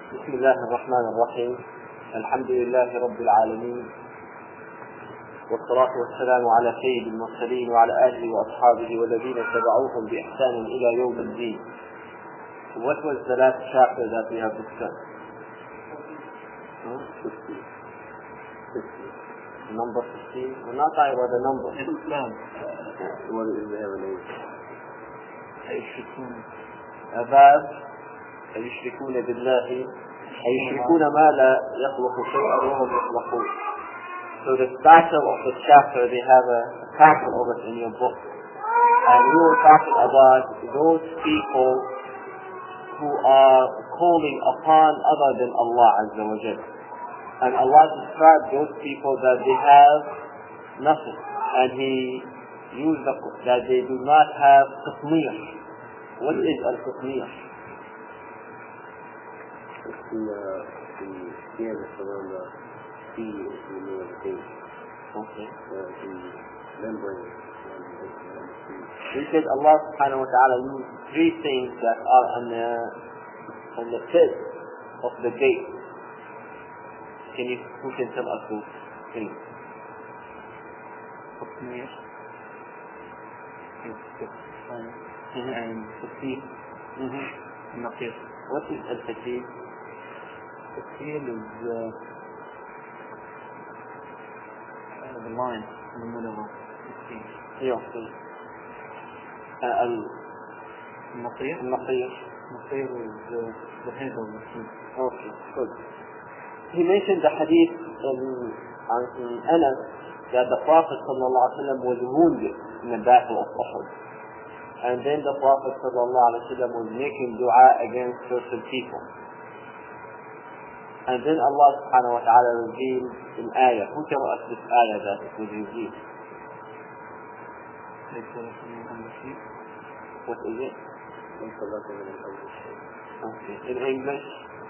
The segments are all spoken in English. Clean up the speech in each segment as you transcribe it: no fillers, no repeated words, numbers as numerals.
بسم الله الرحمن الرحيم. الحمد لله رب العالمين، والصلاة والسلام على سيد المرسلين وعلى آله وأصحابه والذين تبعوهم بإحسان إلى يوم الدين. What was the last chapter that we have discussed? 50. Number 15. We're not talking about the number. Islam. What is the evidence? أباب يشركون بالله يشركون ما لا يخلق شيئا وهم يخلقون. So the title of the chapter, they have a title of it in your book, and we were talking about those people who are calling upon other than Allah Azza wa Jalla. And Allah described those people that they have nothing, and He used that they do not have qitmiyah. What is al-qitmiyah? It's the skin around the sea, if you know what it is. Okay. The membrane. He said Allah subhanahu wa ta'ala used three things that are on the tip of the gate. Who can tell us those things? Qitmiyah. And Fatil. Naqir. What is al-Fatil? Fatil is the line in the middle of Fatil. Yeah. Naqir? Naqir. Naqir is the head of the tree. Okay, good. He mentioned the hadith in Anas that the Prophet ﷺ was wounded in the battle of Uhud. And then the Prophet ﷺ was making dua against certain people. And then Allah subhanahu wa ta'ala revealed an ayah. Who tell us this ayah that it was revealed? What is it? Okay. In English?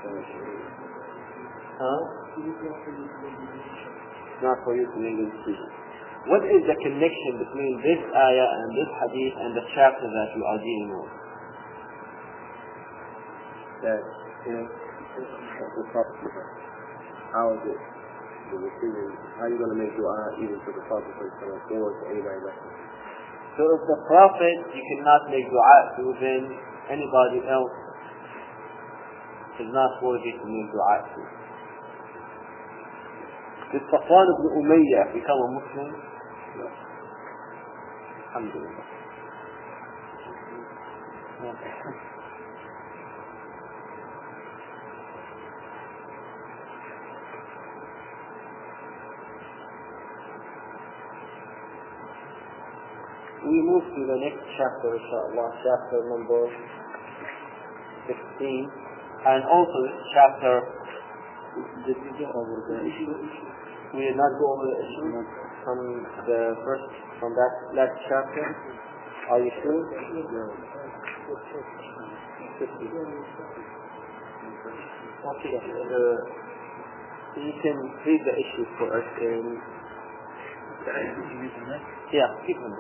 Not for you to English speak. What is the connection between this ayah and this hadith and the chapter that you are dealing with? That, how is it the decision? How are you going to make dua even to the Prophet or to anybody else? So if the Prophet, you cannot make dua to, then anybody else is not worthy to make dua to. Did Safwan ibn Umayyah become a Muslim? No. Alhamdulillah. We move to the next chapter, inshallah, chapter number 16. And also this chapter, did we go over the issue? We did not go over the issue from that last chapter. Are you sure? No. Okay. You can read the issue for us in. Yeah, keep them.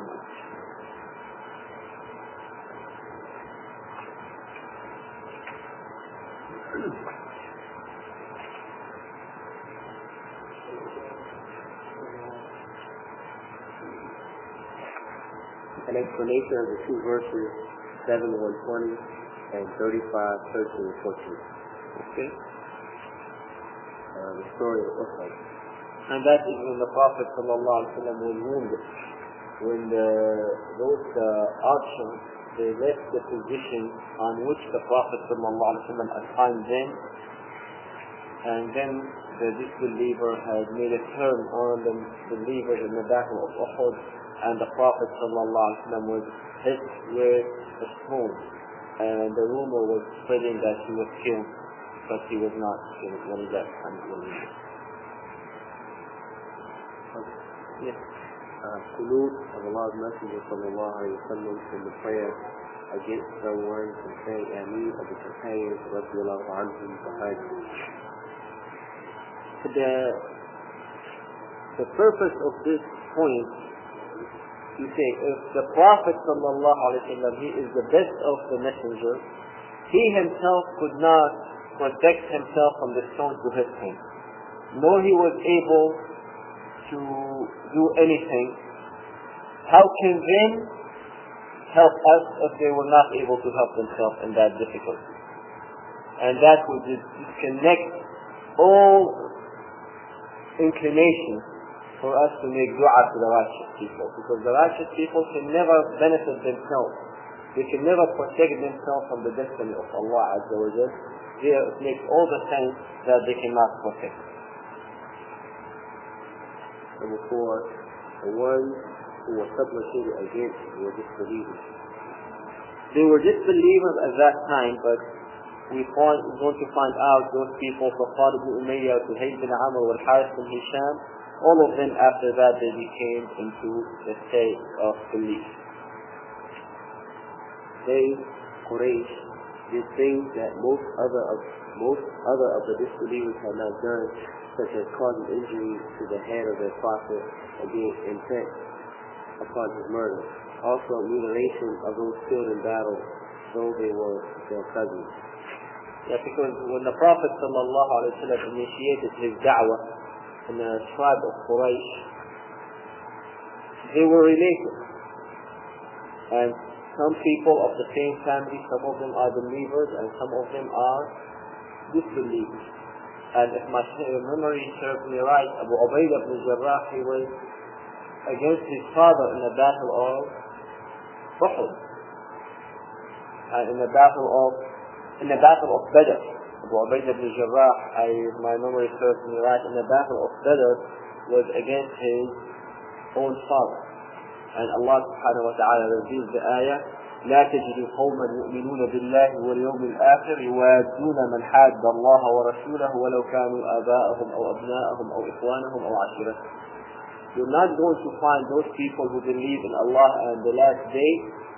An explanation of the two verses 7:120 and 35:13-14. Okay. The story of Uhud. And that is when the Prophet ﷺ was wounded. When those archers, they left the position on which the Prophet ﷺ assigned them, and then the disbeliever had made a turn on the believers in the battle of Uhud, and the Prophet ﷺ was hit with a stone, and the rumor was spreading that he was killed, but he was not killed when he left. Yes. Qunut of Allah's Messenger sallallahu alayhi wa sallam in the prayer against someone and saying Ameen of the companions radiallahu anhum behind him. The purpose of this point, you say, if the Prophet sallallahu alayhi wa sallam, he is the best of the messengers, he himself could not protect himself from the stones to hit him, nor he was able to do anything, how can they help us if they were not able to help themselves in that difficulty? And that would disconnect all inclination for us to make dua to the righteous people, because the righteous people can never benefit themselves. They can never protect themselves from the destiny of Allah Azza wa Jal. It makes all the sense that they cannot protect. Number 4, the ones who were supplicated against were disbelievers. They were disbelievers at that time, but we're going to find out those people, Safwan ibn Umayyah, Suhail bin Amr, Al-Harith bin Hisham, all of them after that they became into the state of belief. They, Quraysh, did things that most other of the disbelievers had not done, such as causing injury to the head of their prophet and being intent upon his murder. Also mutilation of those killed in battle, though they were their cousins. Yeah, because when the Prophet ﷺ initiated his da'wah in the tribe of Quraysh, they were related. And some people of the same family, some of them are believers and some of them are disbelievers. And if my memory serves me right, Abu Ubaidah ibn Jarrah, he was against his father in the battle of Uhud. And in the battle of Badr, Abu Ubaidah ibn Jarrah, my memory serves me right, in the battle of Badr was against his own father. And Allah subhanahu wa ta'ala reveals the ayah, لا تجد قوما يؤمنون بالله واليوم الآخر يوادون من حاد الله ورسوله ولو كانوا آباءهم أو أبناءهم أو إخوانهم أو عشيرتهم. You're not going to find those people who believe in Allah and the last day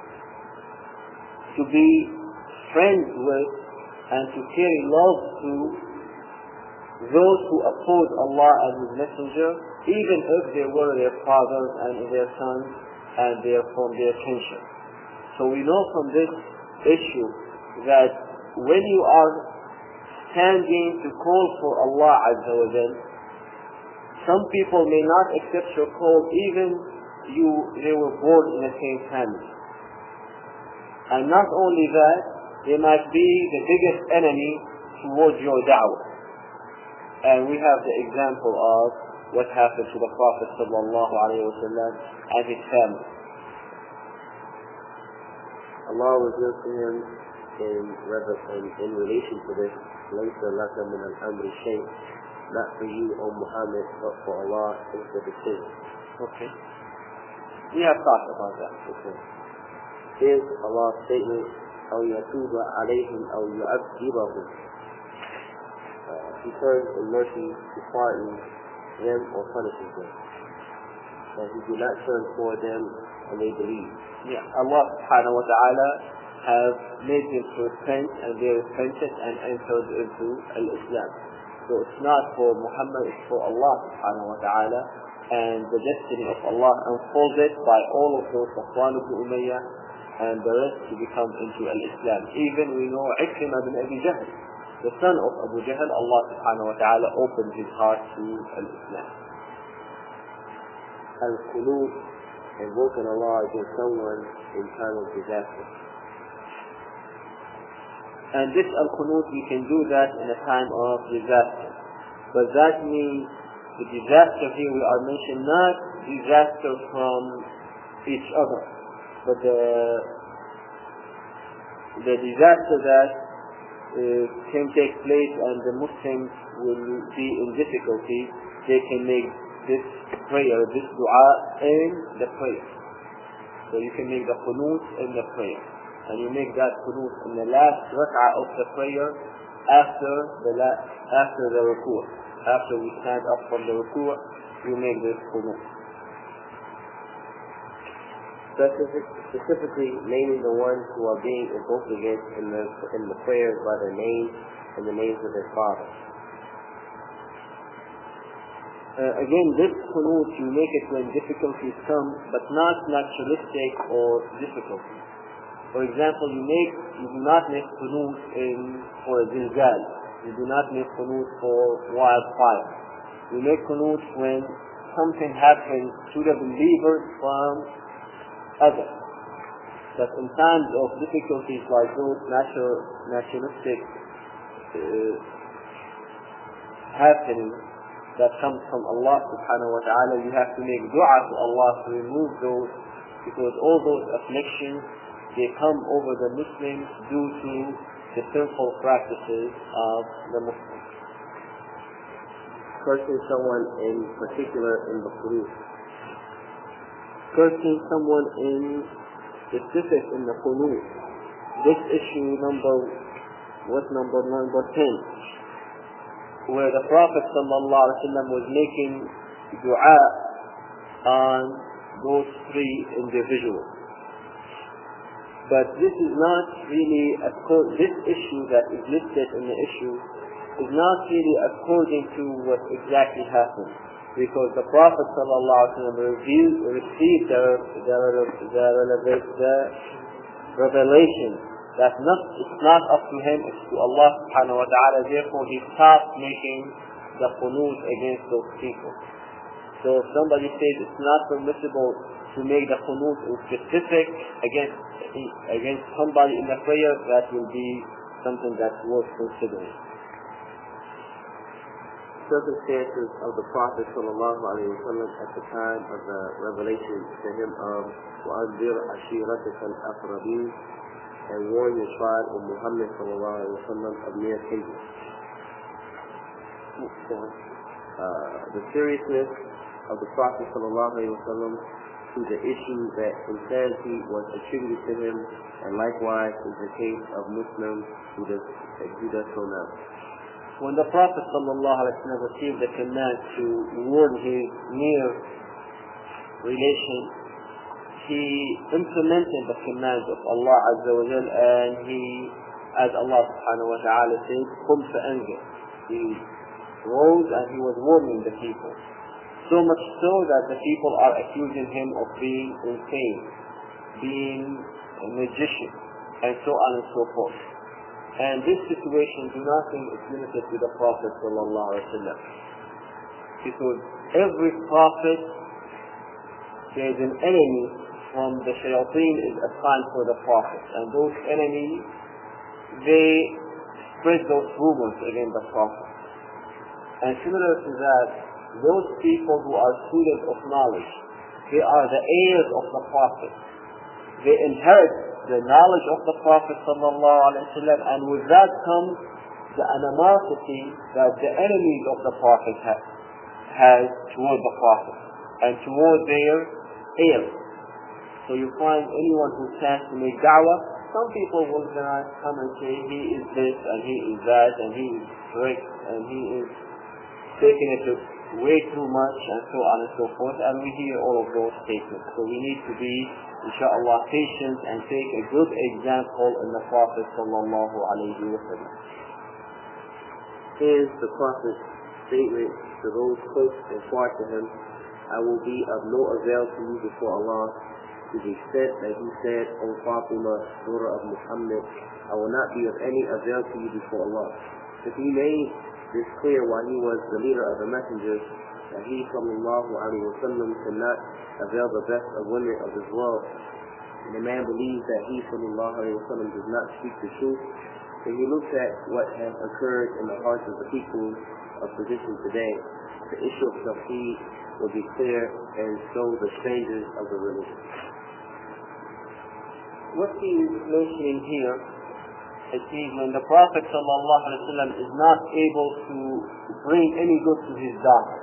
to be friends with and to carry love to those who oppose Allah and His Messenger, even if they were their fathers and their sons and they are from their kinship. So we know from this issue that when you are standing to call for Allah Azza wa Jal, some people may not accept your call even they were born in the same family. And not only that, they might be the biggest enemy towards your da'wah. And we have the example of what happened to the Prophet sallallahu alayhi wa sallam and his family. Allah revealed to him in relation to this, لَيْسَ لَكَ مِنَ الْأَمْرِ شَيْءٍ, not for you, O Muhammad, but for Allah is the decision. Okay. We have talked about that before. Is Allah's statement, أَوْ يَتُوبَ عَلَيْهِمْ أَوْ يُعَذِّبَهُم. He turns in mercy to pardon them or punishes them. And He did not turn toward them and they believe. Yeah, Allah subhanahu wa ta'ala has made them to repent and they repented and entered into Al-Islam. So it's not for Muhammad, it's for Allah subhanahu wa ta'ala, and the destiny of Allah unfolded by all of those Safwan ibn Umayyah and the rest to become into Al-Islam. Even we know Ikrimah bin Abi Jahl, the son of Abu Jahl, Allah subhanahu wa ta'ala opened his heart to Al-Islam. Al-Qunut, invoking Allah against someone in time of disaster. And this Al-Qunut, you can do that in a time of disaster. But that means the disaster here we are mentioning not disaster from each other, but the disaster that can take place and the Muslims will be in difficulty. They can make this prayer, this dua in the prayer. So you can make the qunut in the prayer. And you make that qunut in the last rak'ah of the prayer after the ruku'. After we stand up from the ruku', you make this qunut. Specifically naming the ones who are being invoked against in the prayers by their names and the names of their fathers. Again, this qunut, you make it when difficulties come, but not naturalistic or difficulty. For example, you do not make qunut for a zilzal. We do not make qunut for wildfire. We make qunut when something happens to the believers from others. That in times of difficulties like those nationalistic happenings that comes from Allah subhanahu wa ta'ala, you have to make dua to Allah to remove those, because all those afflictions, they come over the Muslims due to the sinful practices of the Muslims. Cursing someone in particular in the qunut. Cursing someone in specific in the qunut. This issue number 10, where the Prophet sallallahu alaihi wasallam was making dua on those three individuals. But this is not really this issue that is listed in the issue is not really according to what exactly happened, because the Prophet ﷺ received the revelation that it's not up to him, it's to Allah subhanahu wa ta'ala. Therefore he stopped making the qunut against those people. So if somebody says it's not permissible to make the qunut in specific against somebody in the prayer, that will be something that's worth considering. Circumstances of the Prophet sallallahu alaihi wasallam at the time of the revelation to him of وَأَنذِرْ عَشِيرَتَكَ الْأَقْرَبِينَ, and warn your tribe of Muhammad sallallahu alaihi wasallam of near kindred. The seriousness of the Prophet sallallahu alaihi wasallam to the issue that insanity was attributed to him, and likewise is the case of Muslims who does so now. When the Prophet ﷺ received the command to warn his near relation, he implemented the commands of Allah Azza wa Jal, and he, as Allah subhanahu wa ta'ala said, قُمْ فَأَنْذِرْ. He rose and he was warning the people. So much so that the people are accusing him of being insane, being a magician, and so on and so forth. And this situation, do not think it's limited to the Prophet sallallahu alaihi wasallam, because every prophet, there is an enemy from the shayateen is assigned for the Prophet, and those enemies, they spread those rumors against the Prophet. And similar to that, those people who are students of knowledge, they are the heirs of the Prophet. They inherit the knowledge of the Prophet sallallahu alaihi wasallam, and with that comes the animosity that the enemies of the Prophet has toward the Prophet and toward their heirs. So you find anyone who stands to make da'wah, some people will come and say he is this and he is that and he is strict and he is taking it way too much and so on and so forth, and we hear all of those statements. So we need to be, inshallah, patient and take a good example in the Prophet sallallahu alayhi wa sallam. Is the Prophet's statement to those close and far to him, I will be of no avail to you before Allah, to the extent that he said, O Fatima, daughter of Muhammad, I will not be of any avail to you before Allah. If he made this clear while he was the leader of the messengers, that he sallallahu alayhi wa sallam cannot avail the best of women of this world, and a man believes that he sallallahu alayhi wa sallam does not speak the truth, then he looks at what has occurred in the hearts of the people of position today. The issue of tawheed will be clear, and so the strangers of the religion. What he is mentioning here is when the Prophet sallallahu alaihi wasallam is not able to bring any good to his daughter,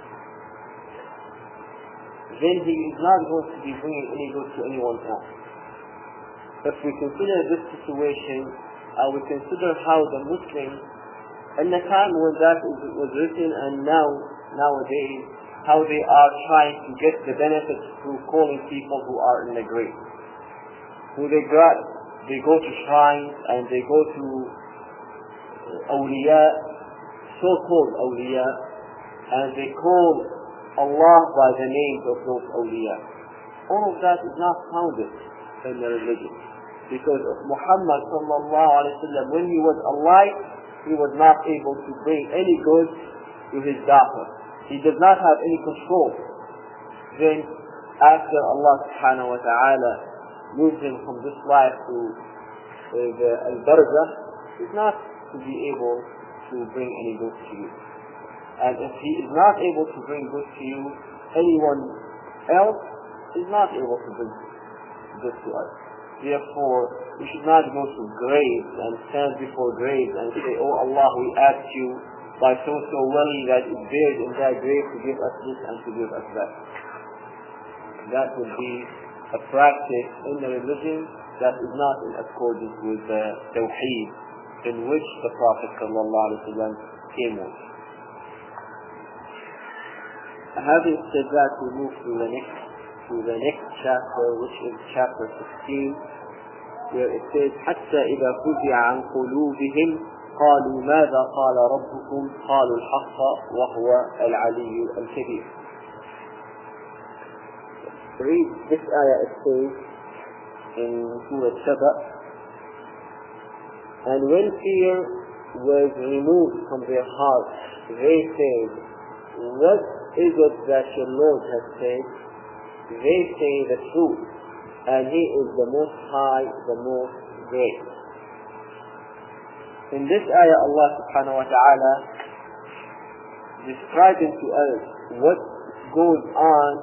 then he is not going to be bringing any good to anyone else. If we consider this situation, we consider how the Muslims, in the time when that was written and nowadays, how they are trying to get the benefits through calling people who are in the grave. Who they go to shrines and they go to awliya, so-called awliya, and they call Allah by the names of those awliya. All of that is not founded in the religion. Because of Muhammad sallallahu alaihi wasallam, when he was alive, he was not able to bring any good to his daughter. He does not have any control. Then after Allah subhanahu wa ta'ala moved him from this life to the al-barzakh, he's not to be able to bring any good to you. And if he is not able to bring good to you, anyone else is not able to bring good to us. Therefore, we should not go to graves and stand before graves and say, "Oh Allah, we ask you by so-so wali that is buried in that grave to give us this and to give us that." That would be a practice in the religion that is not in accordance with the Tawheed in which the Prophet ﷺ came with. Having said that, we move to the next chapter, which is chapter 16, where it says, حتى إذا فزع عن قلوبهم قالوا ماذا قال ربكم قالوا الحق وهو العلي الكبير. Read this ayah, it says in Surah Saba, and when fear was removed from their hearts, they said, "What is it that your Lord has said?" They say the truth, and He is the Most High, the Most Great. In this ayah, Allah subhanahu wa ta'ala describing to us what goes on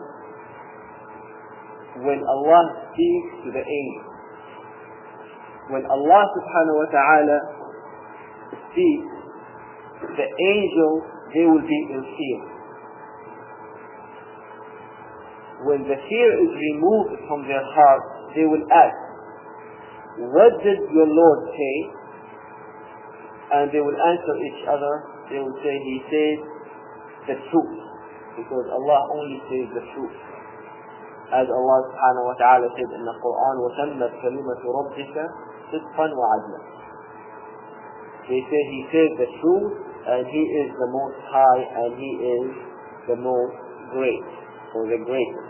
when Allah speaks to the angels. When Allah subhanahu wa ta'ala speaks, the angels, they will be in fear. When the fear is removed from their heart, they will ask, "What did your Lord say?" And they will answer each other. They will say, "He said the truth," because Allah only says the truth. As Allah subhanahu wa ta'ala said in the Quran, وَتَمَّتْ كَلِمَةُ رَبِّكَ صِدْقًا وَعَدْلًا. They say He says the truth, and He is the Most High, and He is the Most Great, or the Greatest.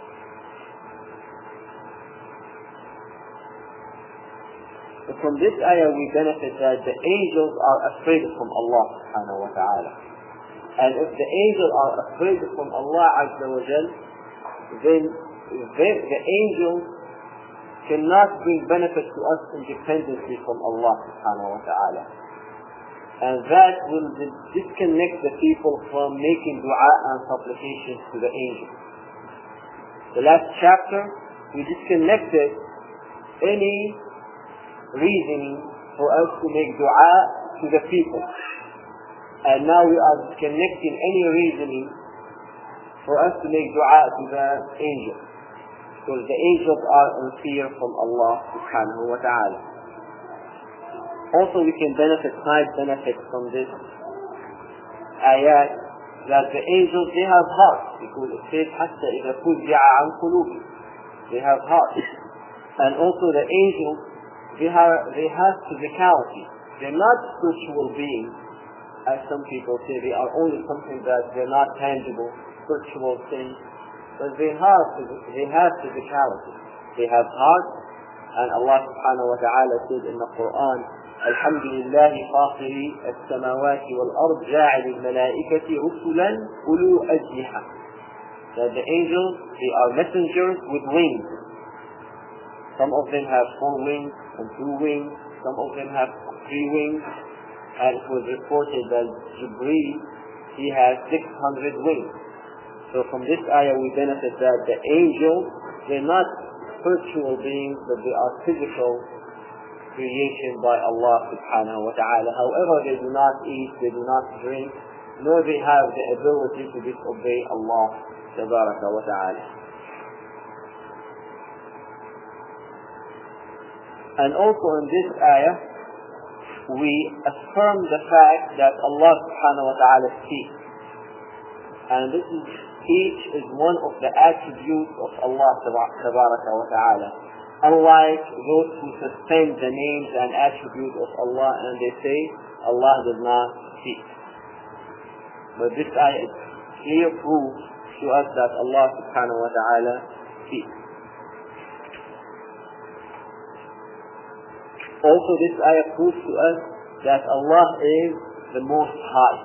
From this ayah we benefit that the angels are afraid from Allah subhanahu wa ta'ala. And if the angels are afraid from Allah azza wa jal, then the angels cannot bring benefit to us independently from Allah subhanahu wa ta'ala. And that will disconnect the people from making dua and supplications to the angels. The last chapter, we disconnected any reasoning for us to make dua to the people. And now we are disconnecting any reasoning for us to make dua to the angels. Because the angels are in fear from Allah subhanahu wa ta'ala. Also we can benefit from this ayat that the angels, they have hearts, because it says حتى إذا فزع عن قلوبهم, they have hearts. And also the angels, they have physicality. They're not spiritual beings, as some people say. They are only something that they're not tangible, spiritual things. But they have physicality. They have hearts, and Allah subhanahu wa ta'ala said in the Quran, الحمد لله فاطر السماوات والأرض جاعل الملائكة رسلا أولو أجنحة. That the angels, they are messengers with wings. Some of them have 4 wings and 2 wings. Some of them have 3 wings. And it was reported that Jibreel, he has 600 wings. So from this ayah we benefit that the angels, they're not spiritual beings, but they are physical creation by Allah subhanahu wa ta'ala. However, they do not eat, they do not drink, nor they have the ability to disobey Allah tabaraka wa ta'ala. And also in this ayah, we affirm the fact that Allah subhanahu wa ta'ala speaks. And this is, speech is one of the attributes of Allah tabaraka wa ta'ala. Unlike those who suspend the names and attributes of Allah and they say Allah does not speak. But this ayah is clear proof to us that Allah subhanahu wa ta'ala speaks. Also this ayah proves to us that Allah is the Most High,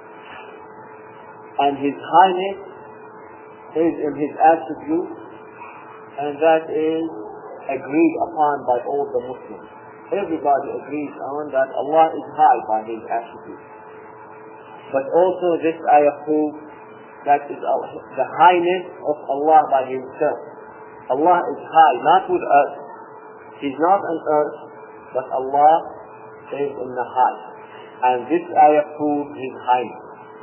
and His Highness is in His attributes, and that is agreed upon by all the Muslims. Everybody agrees on that Allah is high by His attributes. But also this ayah proves that is the highness of Allah by Himself. Allah is high, not with us. He's not on earth, but Allah is in the high. And this ayah proves His highness.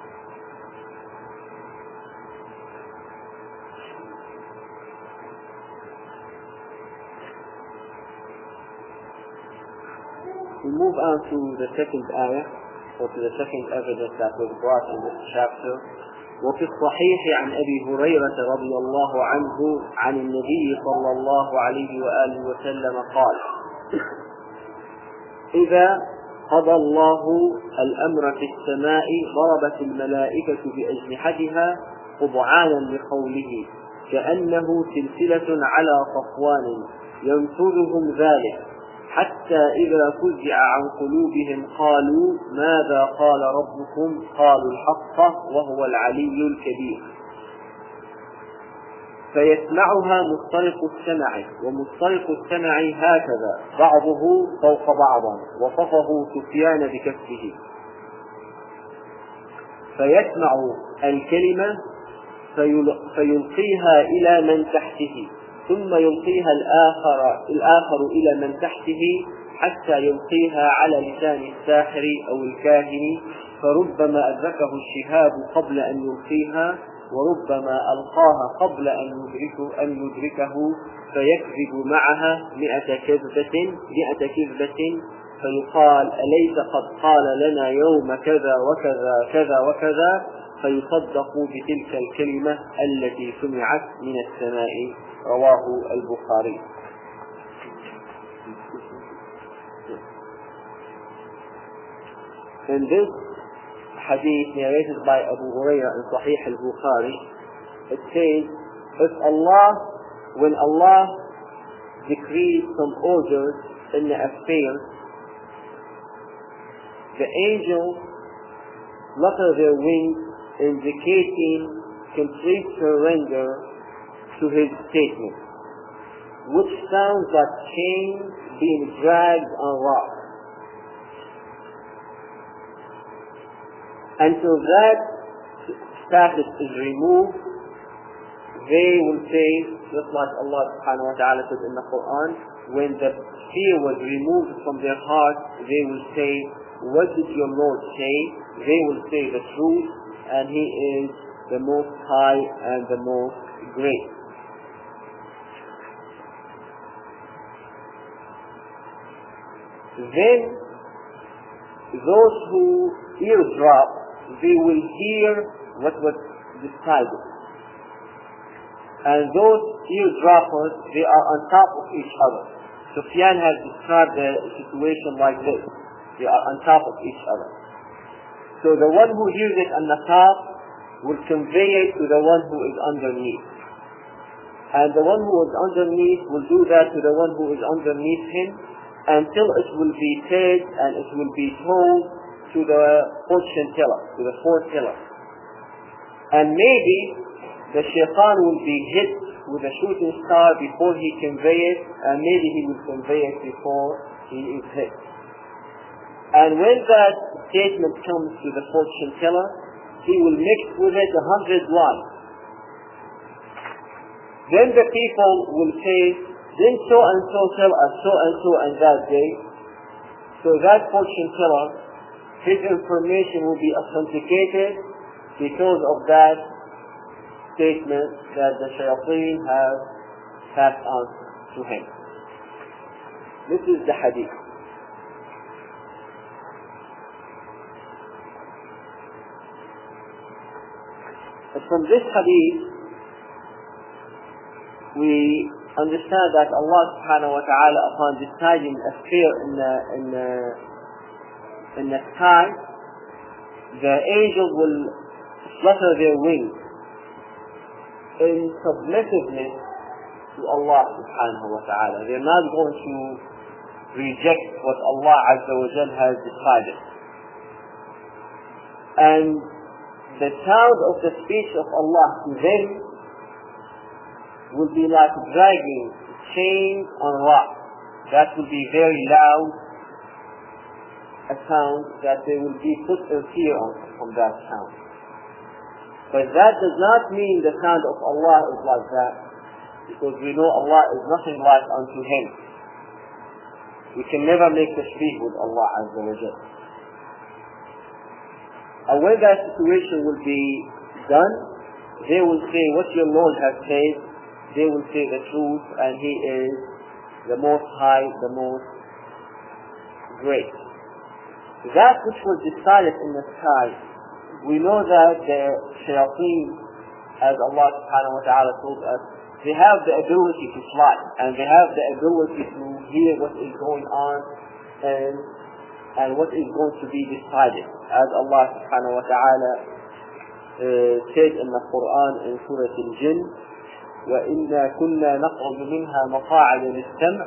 We move on to the second ayah, or to the second evidence that was brought in this chapter. وفي الصحيح عن أبي هريرة رضي الله عنه عن النبي صلى الله عليه وآله وسلم قال: إذا قضى الله الأمر في السماء ضربت الملائكة بأجنحتها خضعانا لقوله كأنه سلسلة على صفوان ينفذهم ذلك حتى إذا فزع عن قلوبهم قالوا ماذا قال ربكم قالوا الحق وهو العلي الكبير فيسمعها مسترق السمع ومسترق السمع هكذا بعضه فوق بعض وصفه سفيان بكفه فيسمع الكلمة فيلقيها إلى من تحته ثم يلقيها الآخر إلى من تحته حتى يلقيها على لسان الساحر أو الكاهن فربما أدركه الشهاب قبل أن يلقيها وربما ألقاها قبل أن يدركه فيكذب معها 100 كذبة فيقال أليس قد قال لنا يوم كذا وكذا كذا وكذا فيصدق بتلك الكلمة التي سمعت من السماء. رواه البخاري. In this hadith narrated by Abu Hurairah in Sahih al-Bukhari, it says, when Allah decrees some orders in the affairs, the angels flutter their wings, indicating complete surrender to His statement, which sounds like chains being dragged on rocks. Until that status is removed, they will say, just like Allah subhanahu wa ta'ala says in the Quran, when the fear was removed from their heart, they will say, what did your Lord say? They will say the truth, and He is the Most High and the Most Great. Then those who eardrop, they will hear what was decided. And those eardroppers, they are on top of each other. Sufyan has described the situation like this. They are on top of each other. So the one who hears it on the top will convey it to the one who is underneath. And the one who is underneath will do that to the one who is underneath him, until it will be said and it will be told to the fortune teller, to the foreteller. And maybe the shaitan will be hit with a shooting star before he convey it, and maybe he will convey it before he is hit. And when that statement comes to the fortune teller, he will mix with it 100 lies. Then the people will say, didn't so and so tell us so and so on that day? So that fortune teller, his information will be authenticated because of that statement that the shayateen have passed on to him. This is the hadith. But from this hadith, we understand that Allah subhanahu wa ta'ala, upon deciding a sphere in the sky, the angels will flutter their wings in submissiveness to Allah subhanahu wa ta'ala. They're not going to reject what Allah Azza wa Jal has decided. And the sound of the speech of Allah to them will be like dragging chains on rock. That will be very loud, a sound that they will be put in fear from that sound. But that does not mean the sound of Allah is like that, because we know Allah is nothing like unto Him. We can never make tashbih with Allah Azza wa Jal. And when that situation will be done, they will say, what your Lord has said. They will say the truth, and He is the most high, the most great. That which was decided in the sky, we know that the shayateen, as Allah subhanahu wa ta'ala told us, they have the ability to fly, and they have the ability to hear what is going on and what is going to be decided. As Allah subhanahu wa ta'ala said in the Quran in Surah Al-Jinn, وَإِنَّا كُنَّا نَقْعُدُ مِنْهَا مَقَاعِدَ لِلسَّمْعِ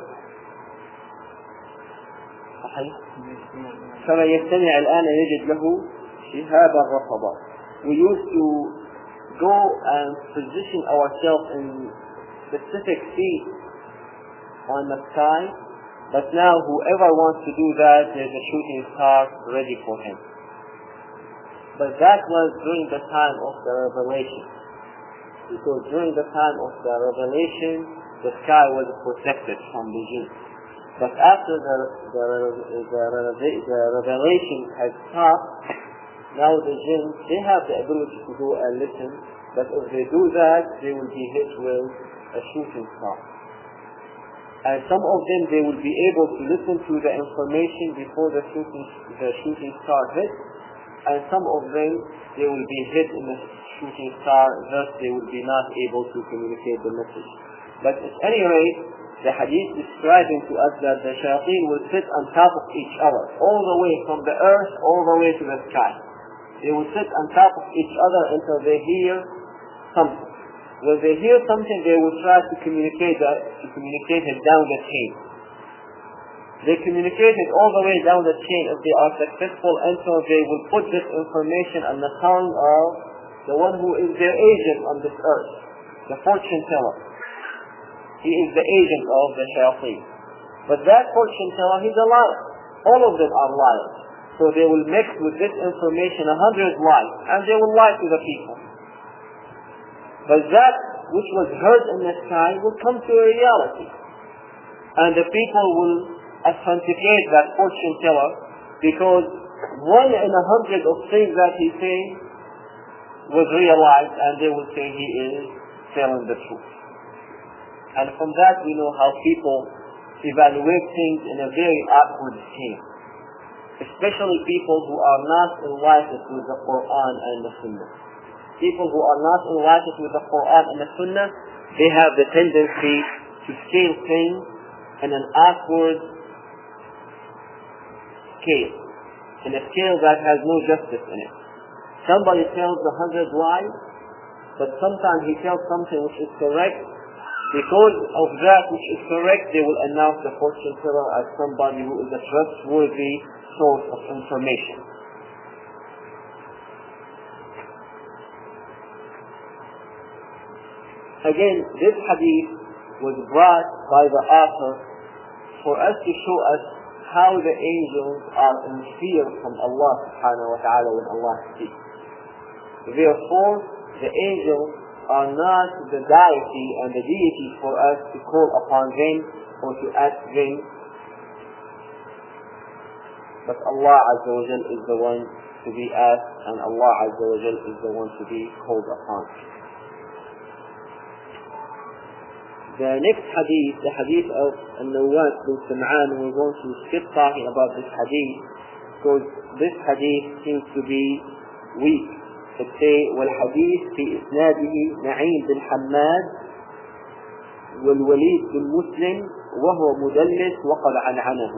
صحيح؟ فَمَنْ يَسْتَمِعْ الْآنَ يَجِدْ لَهُ شِهَابًا رَصَدًا. We used to go and position ourselves in specific seats on the sky, but now whoever wants to do that, there's a shooting star ready for him. But that was during the time of the revelation. Because during the time of the revelation, the sky was protected from the jinn. But after the revelation has stopped, now the jinn, they have the ability to go and listen, but if they do that, they will be hit with a shooting star. And some of them, they will be able to listen to the information before the shooting star hits, and some of them, they will be hit in the shooting star, thus they will be not able to communicate the message. But at any rate, the hadith describing to us that the shayateen will sit on top of each other, all the way from the earth, all the way to the sky. They will sit on top of each other until they hear something. When they hear something, they will try to communicate it down the chain. They communicate it all the way down the chain if they are successful, until they will put this information on the tongue of the one who is their agent on this earth, the fortune teller. He is the agent of the shayateen. But that fortune teller, he's a liar. All of them are liars. So they will mix with this information 100 lies, and they will lie to the people. But that which was heard in the sky will come to a reality. And the people will authenticate that fortune teller, because 1 in 100 of things that he says was realized, and they will say he is telling the truth. And from that we know how people evaluate things in a very awkward scale. Especially people who are not enlightened with the Quran and the Sunnah. People who are not enlightened with the Quran and the Sunnah, they have the tendency to scale things in an awkward scale. In a scale that has no justice in it. Somebody tells 100 lies, but sometimes he tells something which is correct. Because of that which is correct, they will announce the fortune teller as somebody who is a trustworthy source of information. Again, this hadith was brought by the author for us to show us how the angels are in fear from Allah subhanahu wa ta'ala when Allah speaks. Therefore, the angels are not the deity and the deity for us to call upon them or to ask them, but Allah Azza wa Jal is the one to be asked, and Allah Azza wa Jal is the one to be called upon. The next hadith, the hadith of Al-Nawas bin Sam'an, we're going to skip talking about this hadith because this hadith seems to be weak. It says, والحديث في إسناده نعيم بن حماد والوليد بن مسلم وهو مدلس وقد عنعنه.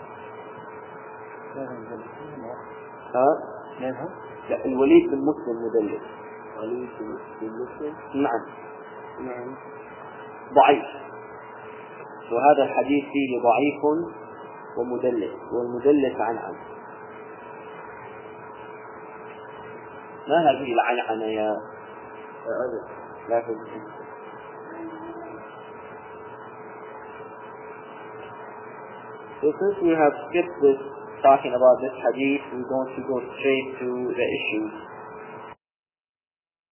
لا، الوليد بن مسلم مدلس. الوليد بن مسلم نعم ضعيف. وهذا الحديث فيه ضعيف ومدلس. والمدلس عنعن. ما هذه العنعنة يا لا تدري. So since we have skipped this talking about this hadith, we're going to go straight to the issues